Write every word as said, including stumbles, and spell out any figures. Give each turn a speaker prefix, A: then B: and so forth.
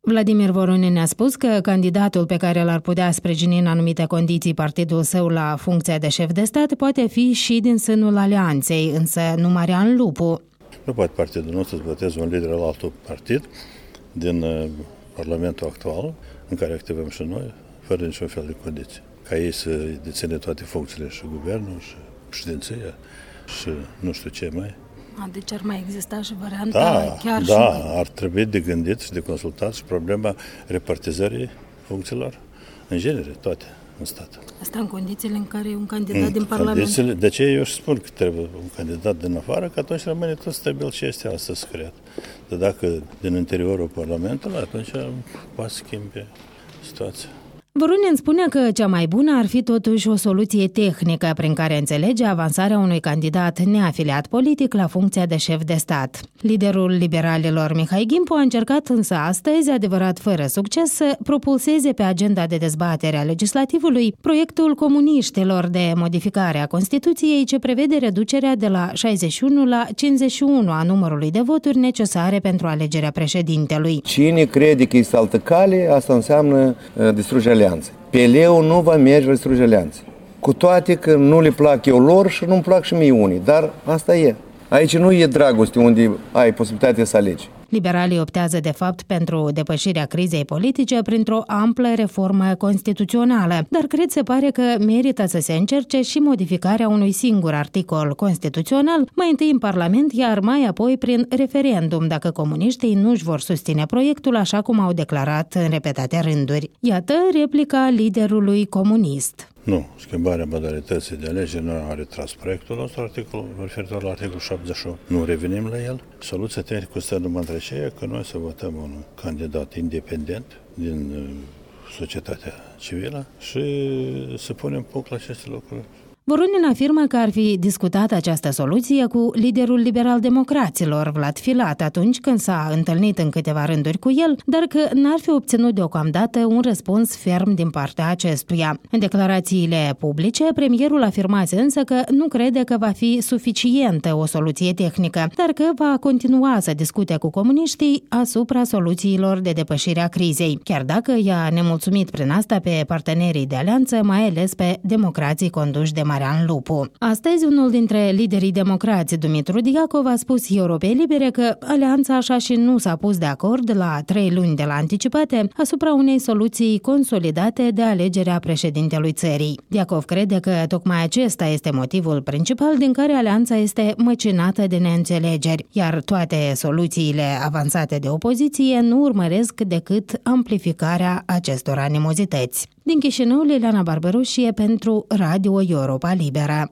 A: Vladimir Voronin ne-a spus că candidatul pe care l-ar putea sprijini în anumite condiții partidul său la funcția de șef de stat poate fi și din sânul alianței, însă nu Marian Lupu.
B: Nu poate partidul nostru să voteze un lider al altui partid din uh, Parlamentul actual, în care activăm și noi, fără niciun fel de condiții. Ca ei să deține toate funcțiile, și guvernul, și președinția, și nu știu ce mai.
A: A, deci ar mai exista și varianta
B: da,
A: chiar
B: da,
A: și... Da,
B: ar trebui de gândit și de consultat și problema repartizării funcțiilor, în genere, toate în stat.
A: Asta în condițiile în care e un candidat în din Parlament.
B: De ce eu și spun că trebuie un candidat din afară, că atunci rămâne tot stabil și este astăzi creat. Dar dacă din interiorul Parlamentului, atunci poate schimbe situația.
A: Voronin spune că cea mai bună ar fi totuși o soluție tehnică prin care înțelege avansarea unui candidat neafiliat politic la funcția de șef de stat. Liderul liberalilor Mihai Gimpu a încercat însă astăzi, adevărat fără succes, să propulseze pe agenda de dezbatere a legislativului proiectul comuniștilor de modificare a Constituției ce prevede reducerea de la șaizeci și unu la cincizeci și unu a numărului de voturi necesare pentru alegerea președintelui.
C: Cine crede că este altă cale, asta înseamnă uh, distrugerea alianței. P L U nu va merge la distrugerea alianței. Cu toate că nu le plac eu lor și nu-mi plac și mie unii, dar asta e. Aici nu e dragoste unde ai posibilitatea să alegi.
A: Liberalii optează de fapt pentru depășirea crizei politice printr-o amplă reformă constituțională, dar cred se pare că merită să se încerce și modificarea unui singur articol constituțional, mai întâi în Parlament, iar mai apoi prin referendum, dacă comuniștii nu își vor susține proiectul așa cum au declarat în repetate rânduri. Iată replica liderului comunist.
B: Nu, schimbarea modalității de alegeri nu a retras proiectul nostru, articolul referitor la articolul șaptezeci și opt. Nu revenim la el. Soluția tehnică stă numai între aceea că noi să votăm un candidat independent din societatea civilă și să punem punct la aceste lucruri.
A: Voronin afirmă că ar fi discutat această soluție cu liderul liberal-democraților, Vlad Filat, atunci când s-a întâlnit în câteva rânduri cu el, dar că n-ar fi obținut deocamdată un răspuns ferm din partea acestuia. În declarațiile publice, premierul afirmase însă că nu crede că va fi suficientă o soluție tehnică, dar că va continua să discute cu comuniștii asupra soluțiilor de depășire a crizei, chiar dacă i-a nemulțumit prin asta pe partenerii de alianță, mai ales pe democrații conduși de Marian Lupu. Astăzi, unul dintre liderii democrați, Dumitru Diacov, a spus Europei Libere că alianța așa și nu s-a pus de acord la trei luni de la anticipate asupra unei soluții consolidate de alegerea președintelui țării. Diacov crede că tocmai acesta este motivul principal din care alianța este măcinată de neînțelegeri, iar toate soluțiile avansate de opoziție nu urmăresc decât amplificarea acestor animozități. Din Chișinău, Liliana Barberușie pentru Radio Europa Liberă.